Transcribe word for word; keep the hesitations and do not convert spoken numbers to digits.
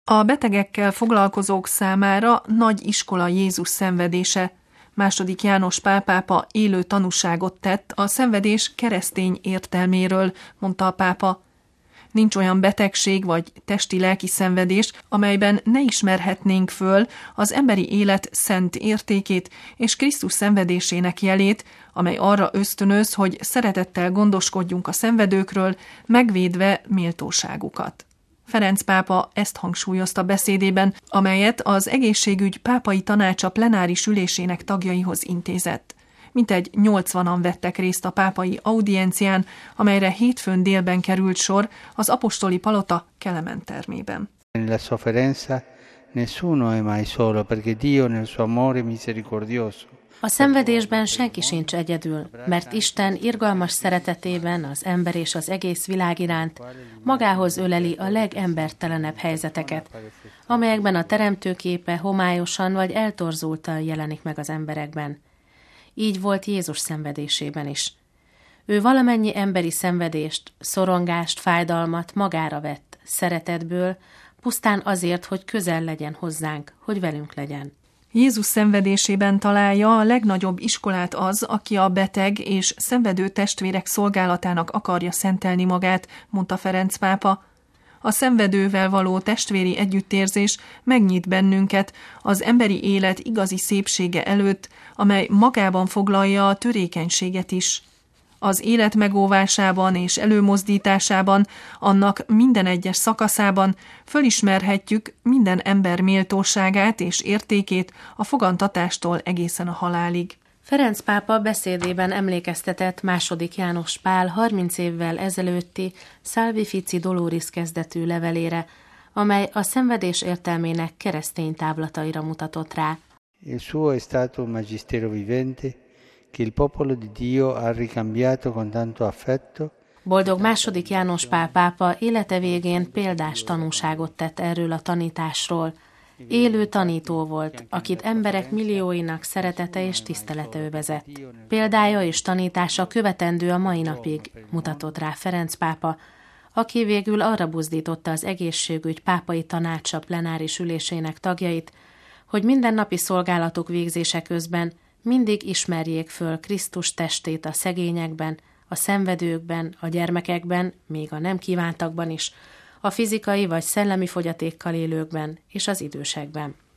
A betegekkel foglalkozók számára nagy iskola Jézus szenvedése. Második János Pál pápa élő tanúságot tett a szenvedés keresztény értelméről, mondta a pápa. Nincs olyan betegség vagy testi-lelki szenvedés, amelyben ne ismerhetnénk föl az emberi élet szent értékét és Krisztus szenvedésének jelét, amely arra ösztönöz, hogy szeretettel gondoskodjunk a szenvedőkről, megvédve méltóságukat. Ferenc pápa ezt hangsúlyozta beszédében, amelyet az egészségügy pápai tanácsa plenáris ülésének tagjaihoz intézett. Mintegy nyolcvanan vettek részt a pápai audiencián, amelyre hétfőn délben került sor az apostoli palota Kelemen termében. Nella sofferenza nessuno è mai solo, perché Dio nel suo amore misericordioso. A szenvedésben senki sincs egyedül, mert Isten irgalmas szeretetében az ember és az egész világ iránt magához öleli a legembertelenebb helyzeteket, amelyekben a teremtő képe homályosan vagy eltorzultan jelenik meg az emberekben. Így volt Jézus szenvedésében is. Ő valamennyi emberi szenvedést, szorongást, fájdalmat magára vett, szeretetből, pusztán azért, hogy közel legyen hozzánk, hogy velünk legyen. Jézus szenvedésében találja a legnagyobb iskolát az, aki a beteg és szenvedő testvérek szolgálatának akarja szentelni magát, mondta Ferenc pápa. A szenvedővel való testvéri együttérzés megnyit bennünket az emberi élet igazi szépsége előtt, amely magában foglalja a törékenységet is. Az élet megóvásában és előmozdításában, annak minden egyes szakaszában fölismerhetjük minden ember méltóságát és értékét a fogantatástól egészen a halálig. Ferenc pápa beszédében emlékeztetett második János Pál harminc évvel ezelőtti Salvifici Doloris kezdetű levelére, amely a szenvedés értelmének keresztény távlataira mutatott rá. Il suo è stato un magistero vivente che il popolo di Dio ha ricambiato con tanto affetto. Boldog második János Pál pápa élete végén példás tanúságot tett erről a tanításról. Élő tanító volt, akit emberek millióinak szeretete és tisztelete övezett. Példája és tanítása követendő a mai napig, mutatott rá Ferenc pápa, aki végül arra buzdította az egészségügy pápai tanácsa plenáris ülésének tagjait, hogy mindennapi szolgálatok végzése közben mindig ismerjék föl Krisztus testét a szegényekben, a szenvedőkben, a gyermekekben, még a nem kívántakban is, a fizikai vagy szellemi fogyatékkal élőkben és az idősekben.